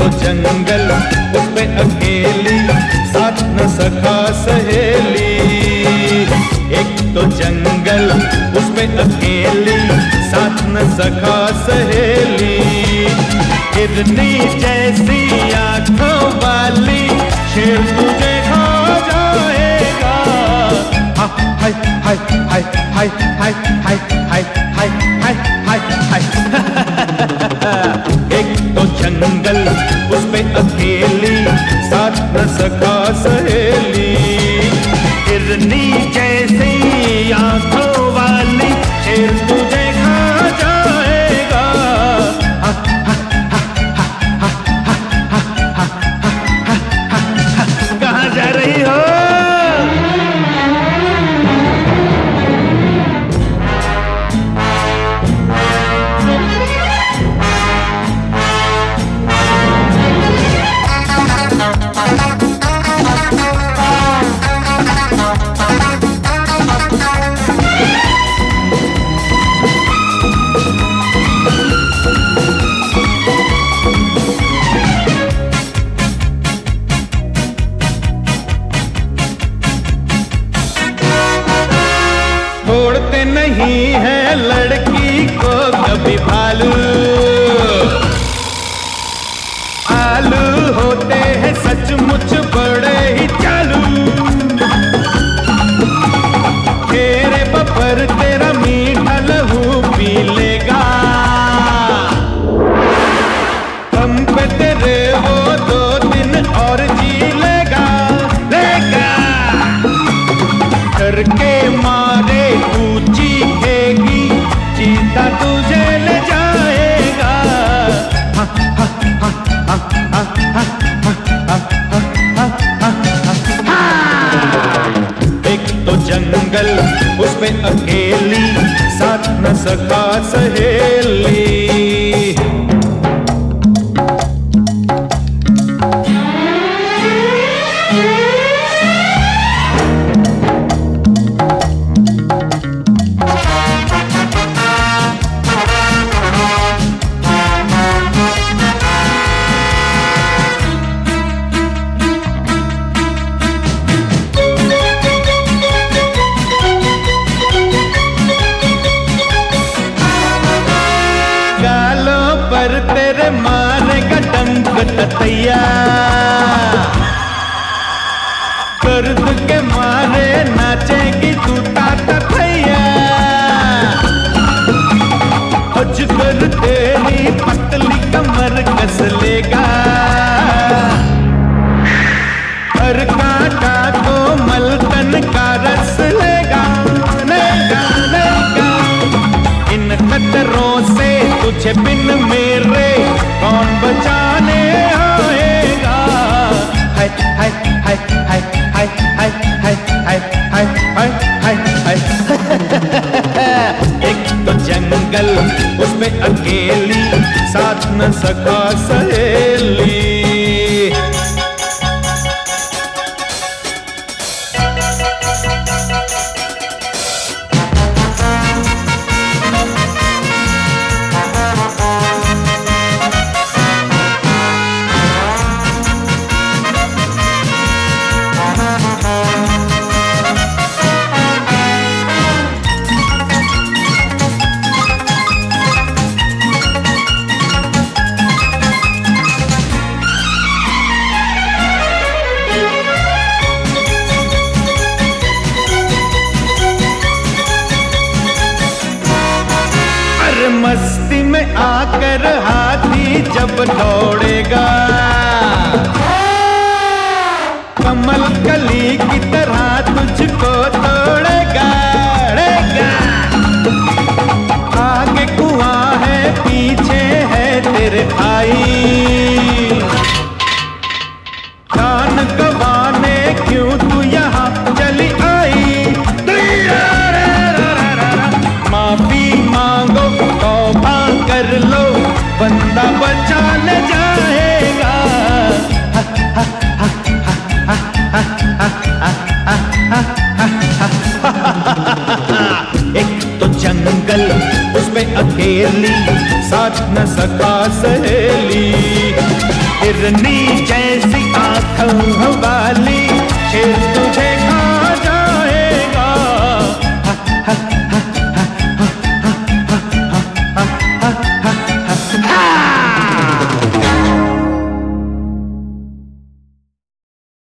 जंगल उस पे अकेली, साथ न सखा सहेली। एक तो जंगल उस पे अकेली, साथ न सखा सहेली। हिरनी जैसी आंखों वाली शेर तुझे खा जाएगा। हाय हाय हाय हाय हाय हाय हाय हाय हाय हाय हाय। एक तो जंगल उस पे अकेली, साथ न सखा सहेली। हिरनी जैसी आंखों वाली शेर तुझे खा जाएगा। कहाँ जा रही हो? छोड़ते नहीं है लड़की को कभी भालू। आलू होते हैं सचमुच बड़े ही चालू। तेरे बपर तेरा मीठा लहू पी लेगा। हम पे तेरे वो 2 दिन और जी लेगा। करके मारे तू चीखेगी, चीता तुझे ले जाएगा। एक तो जंगल उस पे अकेली, साथ न सखा सहेली। पर तेरे मारेगा डंक ततैया। दर्द के मारे नाचेगी तू ताता थैया। अजगर तेरी पतली कमर कस लेगा। हर कांटा को मलकन का रस लेगा। इन खतरों से तुझे बिन मेरे कौन बचाने आएगा। हाय हाय हाय हाय हाय हाय हाय हाय हाय हाय हाय हाय। एक तो जंगल उस पे अकेली, साथ न सखा सहेली। मस्ती में आकर हाथी जब दौड़ेगा, कमल कली की तरह तुझको तोड़ेगा। आगे कुआं है पीछे है तेरे भाई। जान गंवाने क्यों तू यहाँ चली आई। माफी मांगो तौबा कर लो, बंदा बचाने जाएगा। एक तो जंगल उसमें अकेली, साथ न सखा सहेली। हिरनी जैसी आंखों वाली